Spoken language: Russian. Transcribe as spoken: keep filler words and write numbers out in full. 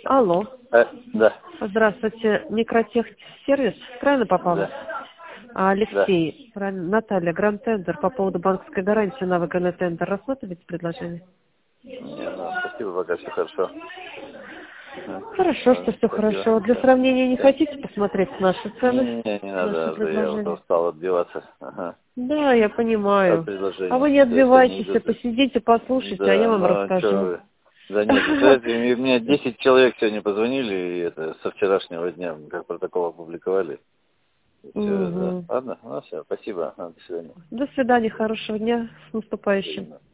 Алло. Э, да. Здравствуйте. Микротех-сервис. Правильно попала? Да. А, Алексей. Да. Правильно. Наталья. Гранд Тендер по поводу банковской гарантии на выгодный тендер. Рассмотрите предложение? Не, ну, спасибо, пока все хорошо. Хорошо, что все хорошо. Для сравнения не хотите посмотреть наши цены? Не, не, не Наши надо, да, я уже предложения? устал отбиваться. Ага. Да, я От понимаю. предложений. А вы не Да, все не отбивайтесь, а идут. посидите, послушайте, а я Да, вам ну а что расскажу. вы? Да нет, представляете, мне десять человек сегодня позвонили, и это со вчерашнего дня, как протокол опубликовали. Все, да. Угу. Ладно, ну все, спасибо, до свидания. До свидания, хорошего дня, с наступающим.